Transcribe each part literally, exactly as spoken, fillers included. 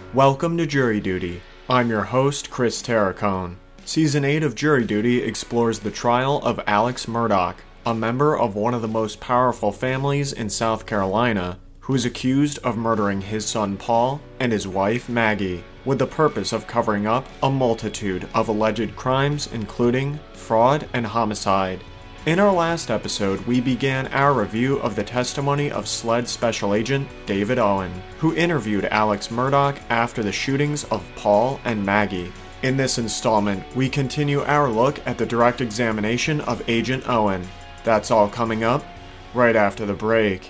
Welcome to Jury Duty. I'm your host, Chris Terracone. Season eight of Jury Duty explores the trial of Alex Murdaugh, a member of one of the most powerful families in South Carolina, who is accused of murdering his son Paul and his wife Maggie, with the purpose of covering up a multitude of alleged crimes including fraud and homicide. In our last episode, we began our review of the testimony of S L E D Special Agent David Owen, who interviewed Alex Murdaugh after the shootings of Paul and Maggie. In this installment, we continue our look at the direct examination of Agent Owen. That's all coming up right after the break.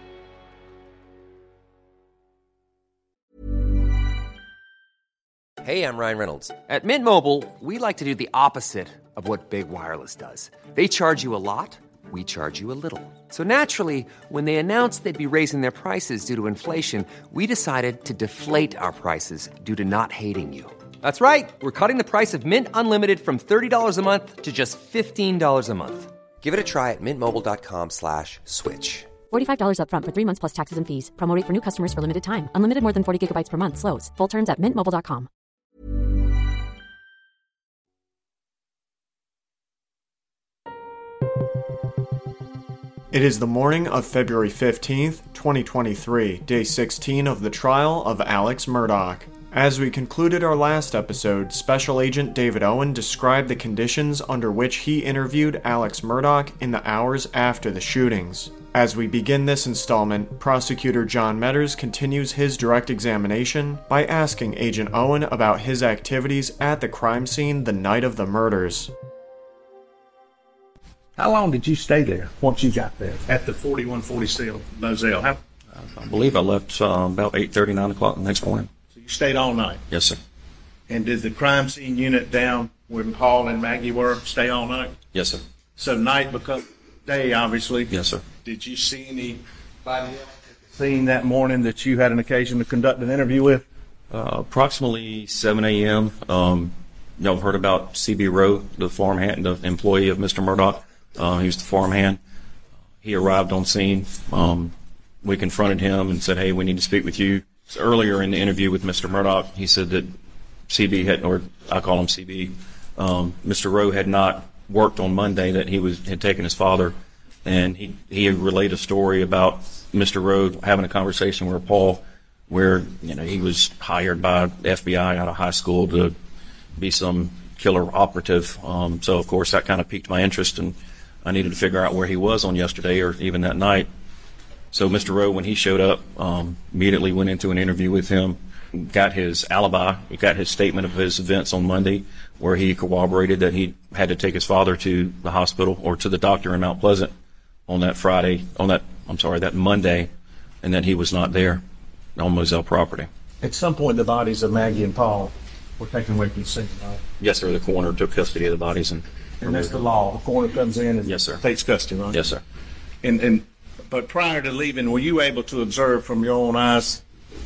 Hey, I'm Ryan Reynolds. At Mint Mobile, we like to do the opposite of what Big Wireless does. They charge you a lot, we charge you a little. So naturally, when they announced they'd be raising their prices due to inflation, we decided to deflate our prices due to not hating you. That's right. We're cutting the price of Mint Unlimited from thirty dollars a month to just fifteen dollars a month. Give it a try at mintmobile.com slash switch. forty-five dollars up front for three months plus taxes and fees. Promo rate for new customers for limited time. Unlimited more than forty gigabytes per month. Slows full terms at mint mobile dot com. It is the morning of February fifteenth, twenty twenty-three, day sixteen of the trial of Alex Murdaugh. As we concluded our last episode, Special Agent David Owen described the conditions under which he interviewed Alex Murdaugh in the hours after the shootings. As we begin this installment, Prosecutor John Metters continues his direct examination by asking Agent Owen about his activities at the crime scene the night of the murders. How long did you stay there once you got there at the forty-one forty Moselle? How? I believe I left uh, about eight thirty, nine o'clock the next morning. So you stayed all night? Yes, sir. And did the crime scene unit down where Paul and Maggie were stay all night? Yes, sir. So night becomes day, obviously? Yes, sir. Did you see anybody else at the scene that morning that you had an occasion to conduct an interview with? Uh, approximately seven a.m. Um, y'all have heard about C B Rowe, the farmhand, the employee of Mister Murdaugh. Uh, he was the farmhand. He arrived on scene. Um, we confronted him and said, hey, we need to speak with you. So earlier in the interview with Mister Murdaugh, he said that C B had, or I call him C B, um, Mister Rowe had not worked on Monday, that he was had taken his father, and he, he relayed a story about Mister Rowe having a conversation with Paul where, you know, he was hired by the F B I out of high school to be some killer operative. Um, so, of course, that kind of piqued my interest, and I needed to figure out where he was on yesterday or even that night. So Mister Rowe, when he showed up, um, immediately went into an interview with him, got his alibi, got his statement of his events on Monday, where he corroborated that he had to take his father to the hospital or to the doctor in Mount Pleasant on that Friday, on that, I'm sorry, that Monday, and that he was not there on Moselle property. At some point, the bodies of Maggie and Paul were taken away from the scene, right? Yes, sir. The coroner took custody of the bodies. And, and that's the law. The coroner comes in and yes, sir. takes custody, right? Yes, sir. And, and but prior to leaving, were you able to observe from your own eyes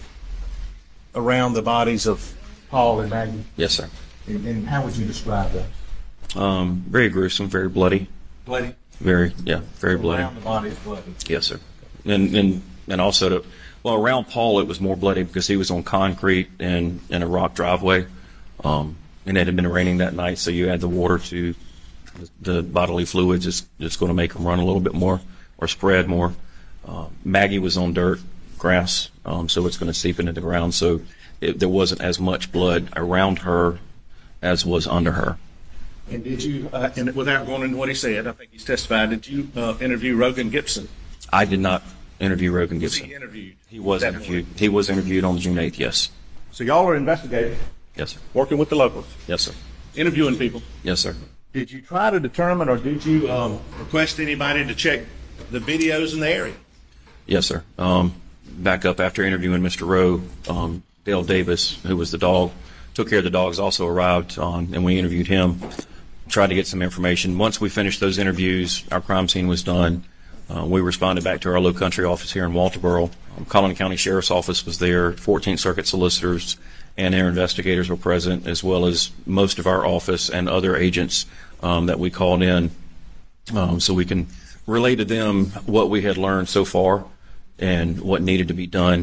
around the bodies of Paul and Maggie? Yes, sir. And, and how would you describe that? Um, very gruesome, very bloody. Bloody? Very, yeah, very bloody. Around the bodies, bloody? Yes, sir. And and and also, to, well, around Paul it was more bloody because he was on concrete and in a rock driveway, um, and it had been raining that night, so you add the water to the, the bodily fluids. It's just going to make them run a little bit more or spread more. Uh, Maggie was on dirt, grass, um, so it's going to seep into the ground. So it, there wasn't as much blood around her as was under her. And did you, uh, and without going into what he said, I think he's testified, did you uh, interview Rogan Gibson? I did not interview Rogan Gibson. Was he interviewed? He was interviewed. He was interviewed on June eighth, yes. So y'all are investigating? Yes, sir. Working with the locals? Yes, sir. Interviewing people? Yes, sir. Did you try to determine, or did you um, request anybody to check the videos in the area? Yes, sir. Um, back up after interviewing Mister Rowe, um, Dale Davis, who was the dog, took care of the dogs, also arrived on, and we interviewed him, tried to get some information. Once we finished those interviews, our crime scene was done. Uh, we responded back to our low country office here in Walterboro. Um, Collin County Sheriff's Office was there, fourteenth Circuit solicitors and their investigators were present, as well as most of our office and other agents um, that we called in, um, so we can relay to them what we had learned so far and what needed to be done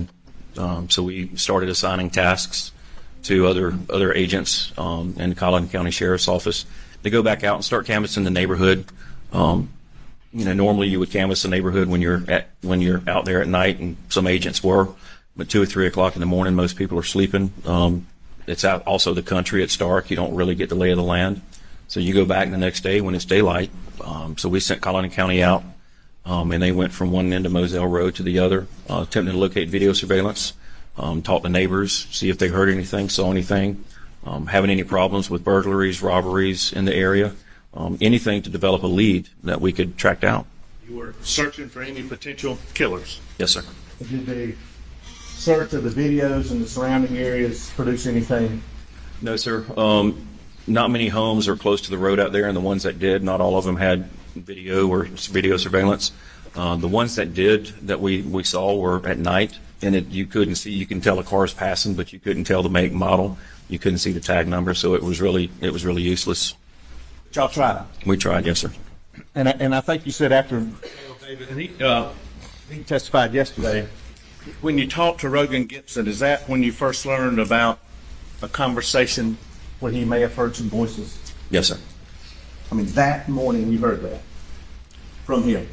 Um, so we started assigning tasks to other other agents um, in the Colleton County Sheriff's Office. They go back out and start canvassing the neighborhood. Um, you know, normally you would canvass the neighborhood when you're at when you're out there at night, and some agents were, but two or three o'clock in the morning, most people are sleeping. Um, it's out also the country; it's dark. You don't really get the lay of the land. So you go back the next day when it's daylight. Um, so we sent Colleton County out, um, and they went from one end of Moselle Road to the other, uh, attempting to locate video surveillance, um, talk to neighbors, see if they heard anything, saw anything, um, having any problems with burglaries, robberies in the area, um, anything to develop a lead that we could track down. You were searching for any potential killers? Yes, sir. Did the search of the videos and the surrounding areas produce anything? No, sir. Um, Not many homes are close to the road out there, and the ones that did, not all of them had video or video surveillance. Uh, the ones that did, that we, we saw, were at night, and it, you couldn't see. You can tell the car's passing, but you couldn't tell the make, model. You couldn't see the tag number, so it was really it was really useless. But y'all tried. We tried, yes, sir. And I, and I think you said after David, and he, uh, he testified yesterday. When you talked to Rogan Gibson, is that when you first learned about a conversation where he may have heard some voices? Yes, sir. I mean, that morning you heard that from him.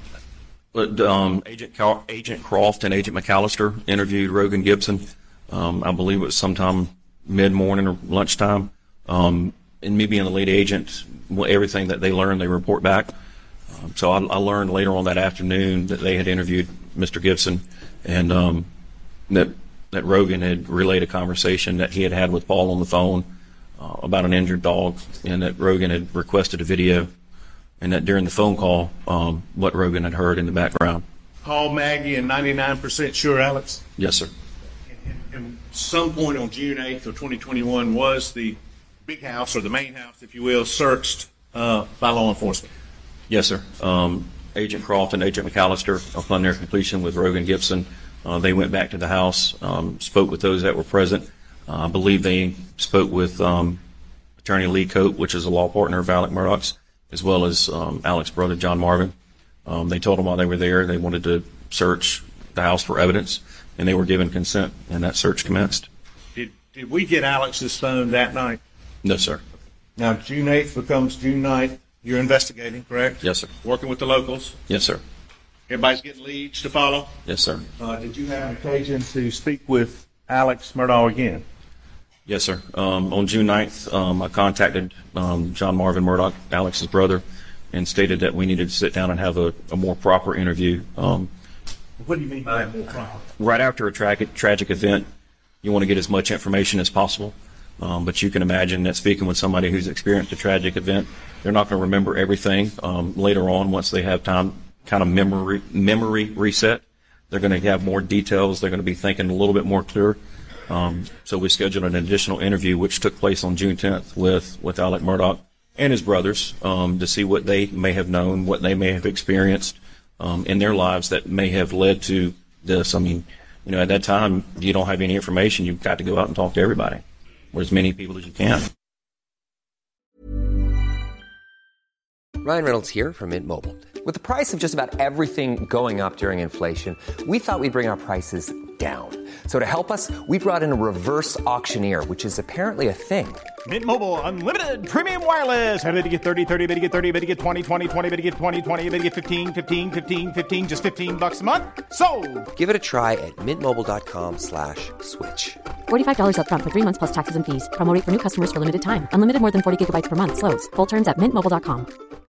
But um, Agent Cal- Agent Croft and Agent McAllister interviewed Rogan Gibson. Um, I believe it was sometime mid-morning or lunchtime. Um, and me being the lead agent, well, everything that they learned, they report back. Um, so I, I learned later on that afternoon that they had interviewed Mister Gibson, and um, that that Rogan had relayed a conversation that he had had with Paul on the phone uh, about an injured dog, and that Rogan had requested a video, and that during the phone call, um, what Rogan had heard in the background. Paul, Maggie, and ninety-nine percent sure, Alex? Yes, sir. And some point on June eighth of twenty twenty-one was the big house, or the main house, if you will, searched uh, by law enforcement? Yes, sir. Um, Agent Croft and Agent McAllister, upon their completion with Rogan Gibson, uh, they went back to the house, um, spoke with those that were present. Uh, I believe they spoke with um, Attorney Lee Cope, which is a law partner of Alec Murdaugh's, as well as um, Alec's brother, John Marvin. Um, they told them while they were there they wanted to search the house for evidence, and they were given consent, and that search commenced. Did, did we get Alex's phone that night? No, sir. Now, June eighth becomes June ninth. You're investigating, correct? Yes, sir. Working with the locals? Yes, sir. Everybody's getting leads to follow? Yes, sir. Uh, did you have an occasion to speak with Alex Murdaugh again? Yes, sir. Um, on June ninth, um, I contacted um, John Marvin Murdaugh, Alex's brother, and stated that we needed to sit down and have a, a more proper interview. Um, what do you mean by that, more proper? Right after a tra- tragic event, you want to get as much information as possible. Um, but you can imagine that speaking with somebody who's experienced a tragic event, they're not going to remember everything. Um, later on, once they have time, kind of memory memory reset, they're going to have more details. They're going to be thinking a little bit more clear. Um, so we scheduled an additional interview, which took place on June tenth with, with Alec Murdaugh and his brothers, um, to see what they may have known, what they may have experienced um, in their lives that may have led to this. I mean, you know, at that time, you don't have any information. You've got to go out and talk to everybody, or as many people as you can. Ryan Reynolds here from Mint Mobile. With the price of just about everything going up during inflation, we thought we'd bring our prices down. So to help us, we brought in a reverse auctioneer, which is apparently a thing. Mint Mobile Unlimited Premium Wireless. How to get thirty, thirty, bit to get thirty, bit to get twenty, twenty, twenty, bit to get twenty, twenty, bit to get fifteen, fifteen, fifteen, fifteen, just fifteen bucks a month? Sold! Give it a try at mintmobile.com slash switch. forty-five dollars up front for three months plus taxes and fees. Promo rate for new customers for limited time. Unlimited more than forty gigabytes per month. Slows full terms at mint mobile dot com.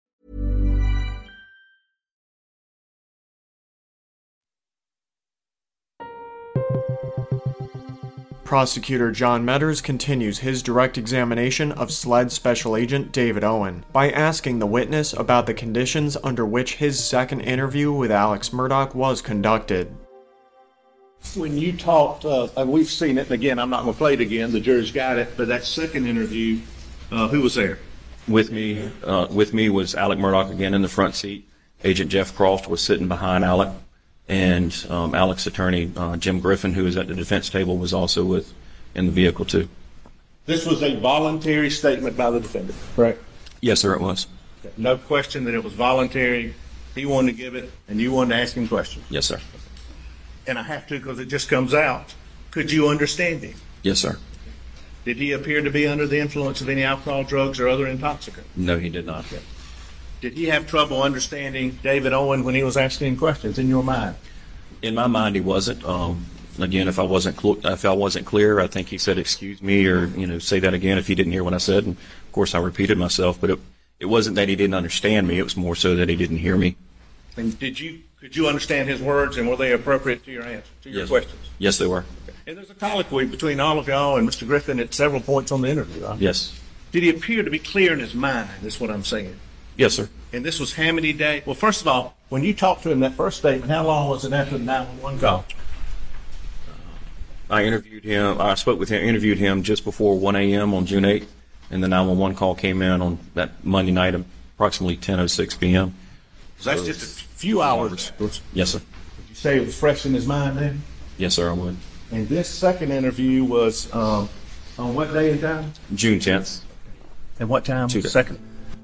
Prosecutor John Metters continues his direct examination of SLED Special Agent David Owen by asking the witness about the conditions under which his second interview with Alex Murdaugh was conducted. When you talked, uh, and we've seen it, and again, I'm not going to play it again, the jury's got it, but that second interview, uh, who was there? With me, uh, with me was Alec Murdaugh again in the front seat. Agent Jeff Croft was sitting behind Alec. And um, Alec's attorney, uh, Jim Griffin, who was at the defense table, was also with in the vehicle, too. This was a voluntary statement by the defendant, correct? Yes, sir, it was. Okay. No question that it was voluntary. He wanted to give it, and you wanted to ask him questions. Yes, sir. and I have to because it just comes out, could you understand him? Yes, sir. Did he appear to be under the influence of any alcohol, drugs, or other intoxicant? No, he did not. Did he have trouble understanding David Owen when he was asking questions in your mind? In my mind, he wasn't. Um, again, if I wasn't cl- if I wasn't clear, I think he said, "Excuse me," or you know, say that again if he didn't hear what I said. And of course, I repeated myself. But it it wasn't that he didn't understand me. It was more so that he didn't hear me. And did you could you understand his words, and were they appropriate to your answer to your Yes. questions? Yes, they were. And there's a colloquy between all of y'all and Mister Griffin at several points on the interview. Huh? Yes. Did he appear to be clear in his mind? That's what I'm saying. Yes, sir. And this was how many days? Well, first of all, when you talked to him that first statement, how long was it after the nine one one call? I interviewed him. I spoke with him. Interviewed him just before one a.m. on June eighth, and the nine one one call came in on that Monday night, at approximately ten oh six p.m. So that's just a few hours. Yes, sir. Would you say it was fresh in his mind then? Yes, sir. I would. And this second interview was um, on what day and time? June tenth. And what time? Two days. Second.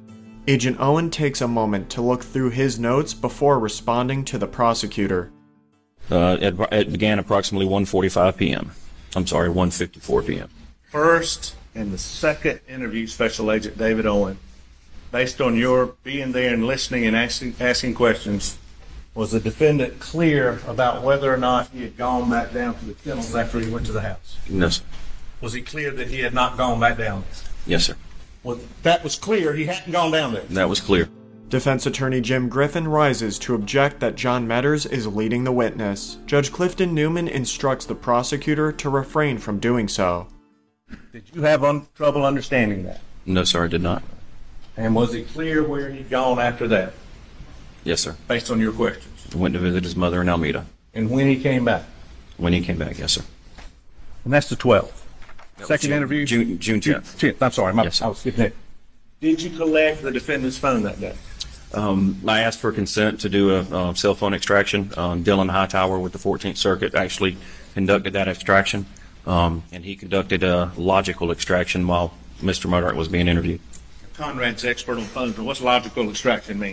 Agent Owen takes a moment to look through his notes before responding to the prosecutor. Uh, it, it began approximately one forty-five p.m. I'm sorry, one fifty-four p.m. First and the second interview, Special Agent David Owen, based on your being there and listening and asking asking questions, was the defendant clear about whether or not he had gone back down to the kennels after he went to the house? No, sir. Was he clear that he had not gone back down? Yes, sir. Well, that was clear. He hadn't gone down there. That was clear. Defense attorney Jim Griffin rises to object that John Metters is leading the witness. Judge Clifton Newman instructs the prosecutor to refrain from doing so. Did you have un- trouble understanding that? No, sir, I did not. And was it clear where he'd gone after that, Yes, sir. based on your questions? I went to visit his mother in Alameda. And when he came back? When he came back, yes, sir. And that's the twelfth. That was Second June- interview? June June tenth. tenth. I'm sorry. My, Yes, sir. I was skipping it. Did you collect the defendant's phone that day? Um, I asked for consent to do a uh, cell phone extraction. Um, Dylan Hightower with the fourteenth Circuit actually conducted that extraction, um, and he conducted a logical extraction while Mister Murdoch was being interviewed. Conrad's expert on phones, but what's logical extraction mean?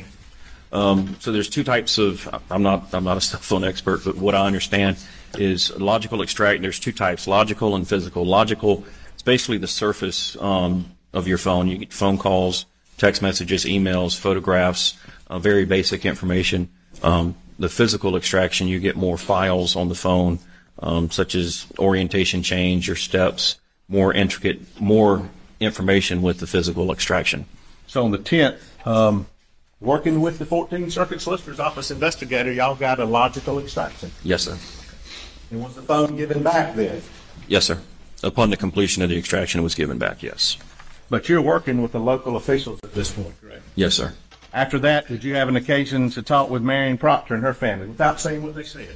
Um, so there's two types of. I'm not. I'm not a cell phone expert, but what I understand is logical extract. There's two types: logical and physical. Logical is basically the surface um, of your phone. You get phone calls, text messages, emails, photographs, uh, very basic information. Um, the physical extraction, you get more files on the phone, um, such as orientation change, your steps, more intricate, more information with the physical extraction. So on the tenth, um, working with the fourteenth Circuit Solicitor's Office investigator, y'all got a logical extraction. Yes, sir. And was the phone given back then? Yes, sir. Upon the completion of the extraction, it was given back. Yes. But you're working with the local officials at this point, correct? Yes, sir. After that, did you have an occasion to talk with Marion Proctor and her family without saying what they said?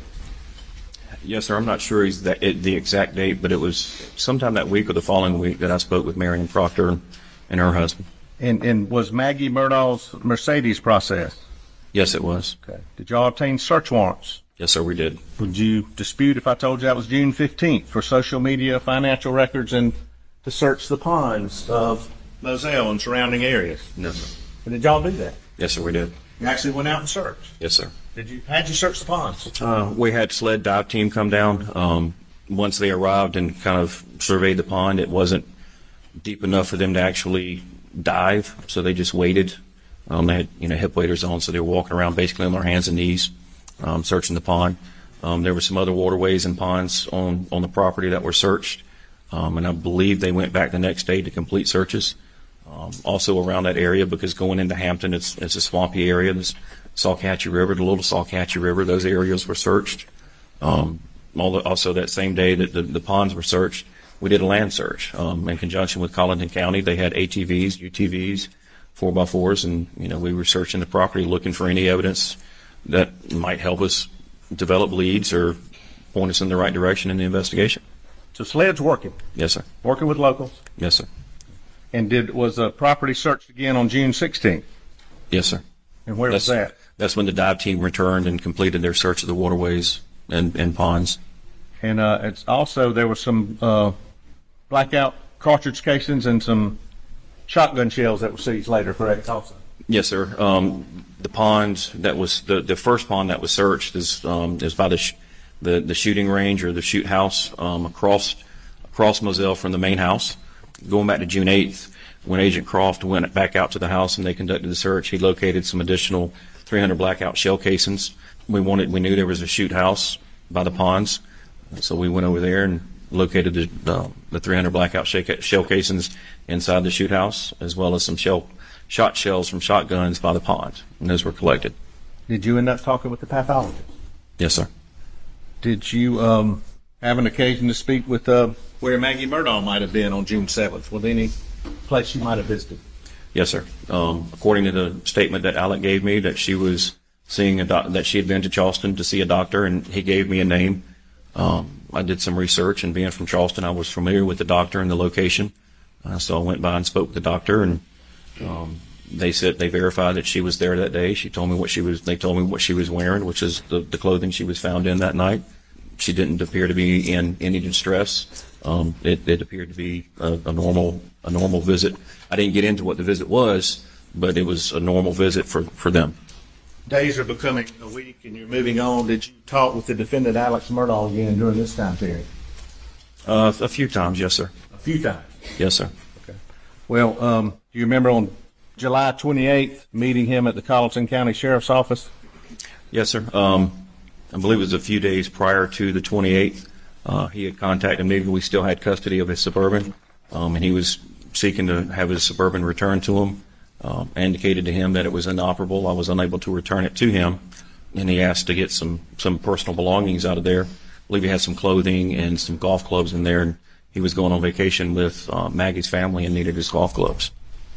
Yes, sir. I'm not sure he's the, it, the exact date, but it was sometime that week or the following week that I spoke with Marion Proctor and, and her husband. And, and was Maggie Murdaugh's Mercedes processed? Yes, it was. Okay. Did y'all obtain search warrants? Yes, sir, we did. Would you dispute if I told you that was June fifteenth for social media, financial records, and to search the ponds of Moselle and surrounding areas? No, sir. But did y'all do that? Yes, sir, we did. You actually went out and searched? Yes, sir. Did you? How'd you search the ponds? Uh, we had sled dive team come down. Um, once they arrived and kind of surveyed the pond, it wasn't deep enough for them to actually dive, so they just waited. Um, they had, you know, hip waders on, so they were walking around basically on their hands and knees, um, searching the pond. Um, there were some other waterways and ponds on, on the property that were searched, um, and I believe they went back the next day to complete searches. Um, also around that area, because going into Hampton, it's, it's a swampy area. There's Salkatchie River, the Little Salkatchie River, those areas were searched. Um, also that same day that the, the ponds were searched, we did a land search um, in conjunction with Colleton County. They had A T Vs, U T Vs, four by fours, and you know we were searching the property, looking for any evidence that might help us develop leads or point us in the right direction in the investigation. So SLED's working? Yes, sir. Working with locals? Yes, sir. And did was the property searched again on June sixteenth? Yes, sir. And where that's, was that? That's when the dive team returned and completed their search of the waterways and, and ponds. And uh, it's also there was some uh, blackout cartridge casings and some shotgun shells that were seized later, correct? Also. Yes, sir. Um, the pond that was the, the first pond that was searched is um, is by the sh- the, the shooting range or the shoot house um, across across Moselle from the main house. Going back to June eighth, when Agent Croft went back out to the house and they conducted the search, he located some additional three hundred blackout shell casings. We wanted, we knew there was a shoot house by the ponds, so we went over there and located the, uh, the three hundred blackout shell casings inside the shoot house, as well as some shell shot shells from shotguns by the pond, and those were collected. Did you end up talking with the pathologist? Yes, sir. Did you um, have an occasion to speak with uh, where Maggie Murdaugh might have been on June seventh, with any place she might have visited? Yes, sir. Um, according to the statement that Alec gave me, that she was seeing a doc- that she had been to Charleston to see a doctor, and he gave me a name. Um, I did some research, and being from Charleston, I was familiar with the doctor and the location. Uh, so I went by and spoke with the doctor, and um, they said they verified that she was there that day. She told me what she was. They told me what she was wearing, which is the, the clothing she was found in that night. She didn't appear to be in any distress. Um, it, it appeared to be a, a normal a normal visit. I didn't get into what the visit was, but it was a normal visit for, for them. Days are becoming a week, and you're moving on. Did you talk with the defendant, Alex Murdaugh, again during this time period? Uh, a few times, yes, sir. A few times? Yes, sir. Okay. Well, um, do you remember on July twenty-eighth meeting him at the Colleton County Sheriff's Office? Yes, sir. Um, I believe it was a few days prior to the twenty-eighth. Uh, he had contacted me. We still had custody of his Suburban, um, and he was seeking to have his Suburban returned to him. Um, I indicated to him that it was inoperable. I was unable to return it to him, and he asked to get some, some personal belongings out of there. I believe he had some clothing and some golf clubs in there, and he was going on vacation with uh, Maggie's family and needed his golf clubs.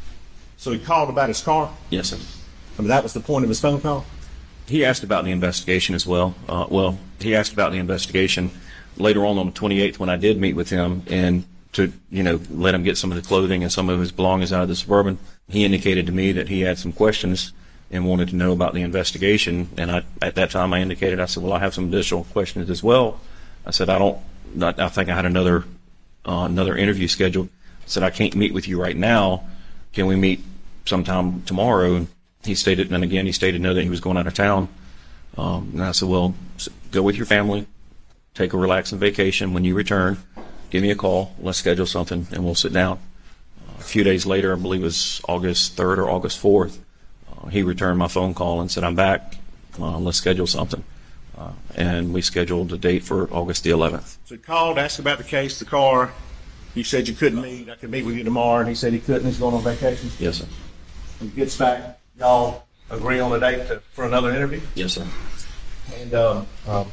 So he called about his car? Yes, sir. I mean, that was the point of his phone call? He asked about the investigation as well. Uh, well, he asked about the investigation later on on the twenty-eighth when I did meet with him, and to, you know, let him get some of the clothing and some of his belongings out of the Suburban. He indicated to me that he had some questions and wanted to know about the investigation. And I, at that time, I indicated, I said, well, I have some additional questions as well. I said, I don't, I think I had another, uh, another interview scheduled. I said, I can't meet with you right now. Can we meet sometime tomorrow? And he stated, and again, he stated no, that he was going out of town. Um, and I said, well, go with your family, take a relaxing vacation. When you return, give me a call. Let's schedule something, and we'll sit down. Uh, a few days later, I believe it was August third or August fourth, uh, he returned my phone call and said, I'm back. Uh, let's schedule something. Uh, and we scheduled a date for August the eleventh. So he called, asked about the case, the car. You said you couldn't meet. I could meet with you tomorrow. And he said he couldn't. He's going on vacation. Yes, sir. When he gets back, y'all agree on a date to, for another interview? Yes, sir. And um, um,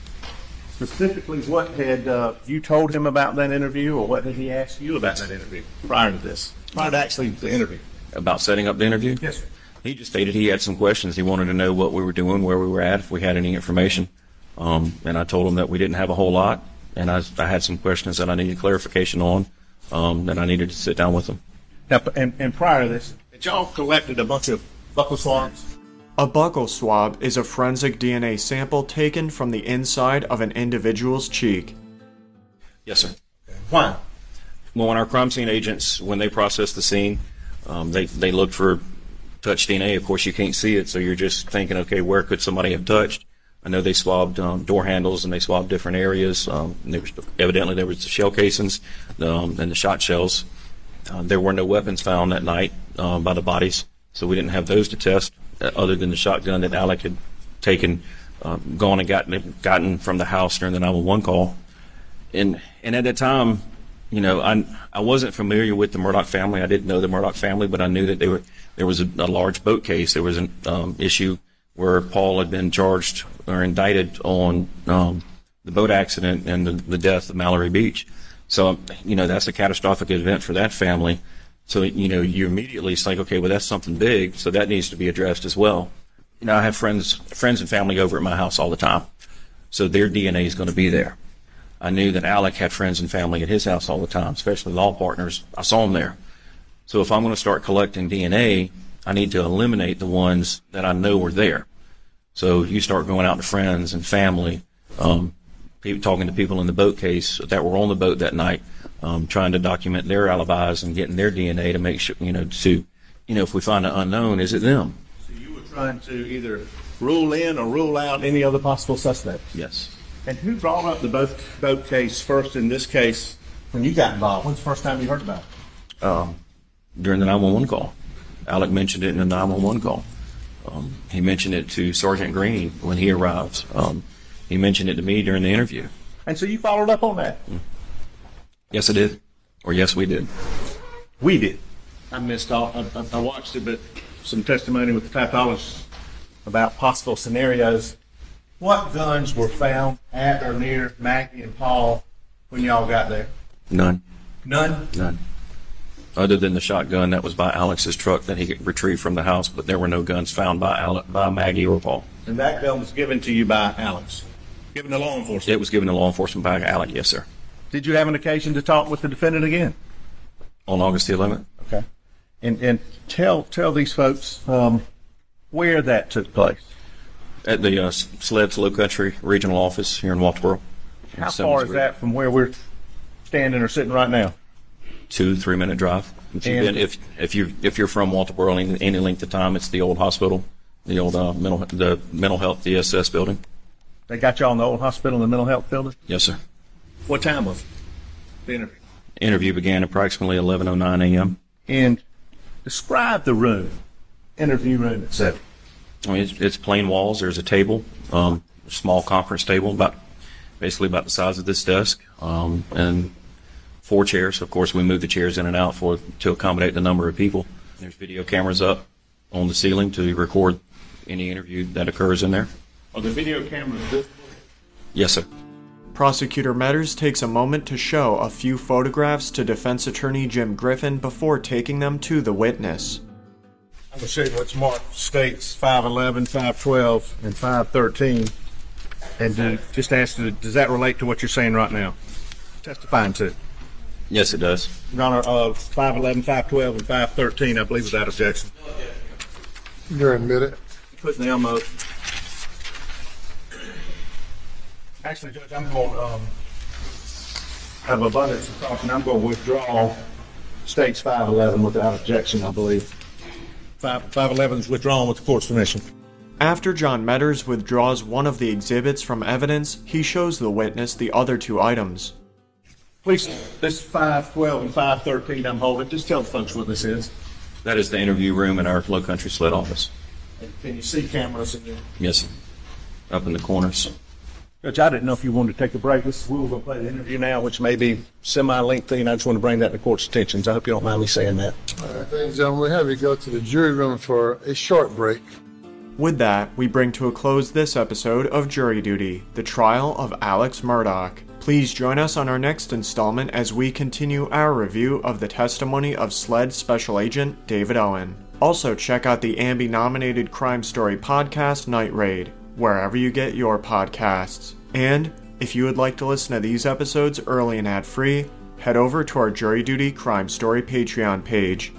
specifically, what had uh, you told him about that interview, or what did he ask you about that interview prior to this, prior to actually the interview? About setting up the interview? Yes, sir. He just stated he had some questions. He wanted to know what we were doing, where we were at, if we had any information. Um, and I told him that we didn't have a whole lot, and I, I had some questions that I needed clarification on, um, that I needed to sit down with him. Now, and, and prior to this, had y'all collected a bunch of buccal swabs? A buccal swab is a forensic D N A sample taken from the inside of an individual's cheek. Yes, sir. Why? Well, when our crime scene agents, when they process the scene, um, they, they look for touch D N A. Of course, you can't see it, so you're just thinking, okay, where could somebody have touched? I know they swabbed um, door handles and they swabbed different areas. Um, there was, evidently, there was the shell casings um, and the shot shells. Uh, there were no weapons found that night uh, by the bodies, so we didn't have those to test, uh, other than the shotgun that Alec had taken, uh, gone and gotten, gotten from the house during the nine one one call. And and at that time, you know, I I wasn't familiar with the Murdaugh family. I didn't know the Murdaugh family, but I knew that they were there was a, a large boat case. There was an um, issue where Paul had been charged or indicted on um, the boat accident and the, the death of Mallory Beach. So, you know, that's a catastrophic event for that family. So, you know, you immediately think, okay, well, that's something big, so that needs to be addressed as well. You know, I have friends, friends and family over at my house all the time, so their D N A is going to be there. I knew that Alec had friends and family at his house all the time, especially law partners. I saw them there. So if I'm going to start collecting D N A, I need to eliminate the ones that I know were there. So you start going out to friends and family, um, people, talking to people in the boat case that were on the boat that night, um, trying to document their alibis and getting their D N A to make sure, you know, to, you know, if we find an unknown, is it them? So you were trying to either rule in or rule out any other possible suspects? Yes. And who brought up the boat, boat case first in this case when you got involved? When's the first time you heard about it? Um, during the nine one one call. Alec mentioned it in the nine one one call. Um, he mentioned it to Sergeant Green when he arrived. Um, he mentioned it to me during the interview. And so you followed up on that? Mm. Yes, I did. Or yes, we did. We did. I missed all. I, I watched it, but some testimony with the pathologist about possible scenarios. What guns were found at or near Maggie and Paul when y'all got there? None. None? None. Other than the shotgun that was by Alex's truck that he retrieved from the house, but there were no guns found by Alec, by Maggie or Paul. And that gun was given to you by Alex? Given to law enforcement? It was given to law enforcement by Alec, yes, sir. Did you have an occasion to talk with the defendant again? On August the eleventh. Okay. And and tell tell these folks um, where that took place. At the uh, Sleds Low Country Regional Office here in Walterboro. How far is that from where we're standing or sitting right now? Two, three minute drive. If you've been, if if you if you're from Walterboro any, any length of time, it's the old hospital, the old uh, mental the mental health D S S building. They got y'all in the old hospital in the mental health building? Yes, sir. What time was it? The interview. Interview began approximately eleven oh nine a.m. And describe the room, interview room itself. I mean, it's, it's plain walls. There's a table, um, a small conference table, about basically about the size of this desk, um, and four chairs. Of course, we move the chairs in and out for to accommodate the number of people. There's video cameras up on the ceiling to record any interview that occurs in there. Are the video cameras visible? Yes, sir. Prosecutor Metters takes a moment to show a few photographs to defense attorney Jim Griffin before taking them to the witness. I'm going to show you what's marked states five eleven, five twelve, and five thirteen. And do, just ask you, does that relate to what you're saying right now? Testifying to. Yes, it does. Your Honor, uh, five eleven, five twelve, and five thirteen, I believe, without objection. You're admitted. Putting the elmo. Actually, Judge, I'm going to um, have abundance of caution. I'm going to withdraw states five eleven without objection, I believe. five eleven is withdrawn with the court's permission. After John Metters withdraws one of the exhibits from evidence, he shows the witness the other two items. Please, this five twelve and five thirteen I'm holding. Just tell the folks what this is. That is the interview room in our Low Country Sled office. And can you see cameras in there? Yes, sir. Up in the corners. Judge, I didn't know if you wanted to take a break. This, we're going to play the interview now, which may be semi-lengthy, and I just want to bring that to the court's attention. So I hope you don't mind me saying that. All right, thanks, gentlemen. We have you go to the jury room for a short break. With that, we bring to a close this episode of Jury Duty, the trial of Alex Murdaugh. Please join us on our next installment as we continue our review of the testimony of SLED Special Agent David Owen. Also, check out the A M B I-nominated crime story podcast, Night Raid, wherever you get your podcasts. And if you would like to listen to these episodes early and ad-free, head over to our Jury Duty Crime Story Patreon page.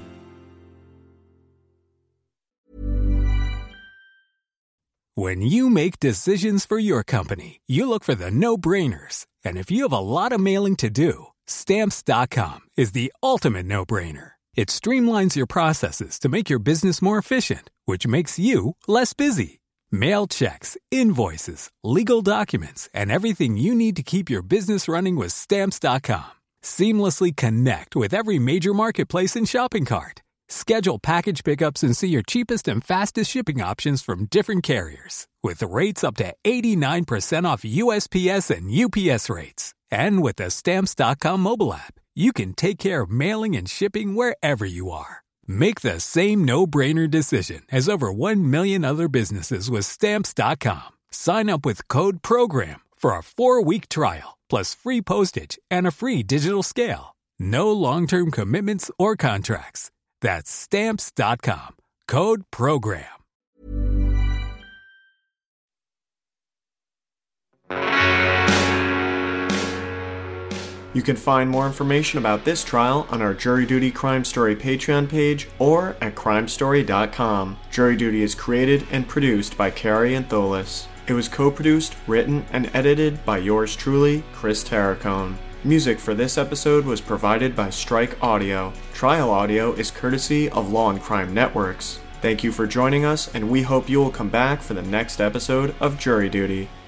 When you make decisions for your company, you look for the no-brainers. And if you have a lot of mailing to do, Stamps dot com is the ultimate no-brainer. It streamlines your processes to make your business more efficient, which makes you less busy. Mail checks, invoices, legal documents, and everything you need to keep your business running with Stamps dot com. Seamlessly connect with every major marketplace and shopping cart. Schedule package pickups and see your cheapest and fastest shipping options from different carriers. With rates up to eighty-nine percent off U S P S and U P S rates. And with the Stamps dot com mobile app, you can take care of mailing and shipping wherever you are. Make the same no-brainer decision as over one million other businesses with Stamps dot com. Sign up with code PROGRAM for a four-week trial, plus free postage and a free digital scale. No long-term commitments or contracts. That's Stamps dot com. Code PROGRAM. You can find more information about this trial on our Jury Duty Crime Story Patreon page or at crime story dot com. Jury Duty is created and produced by Carrie Antholis. It was co-produced, written, and edited by yours truly, Chris Terracone. Music for this episode was provided by Strike Audio. Trial audio is courtesy of Law and Crime Networks. Thank you for joining us, and we hope you will come back for the next episode of Jury Duty.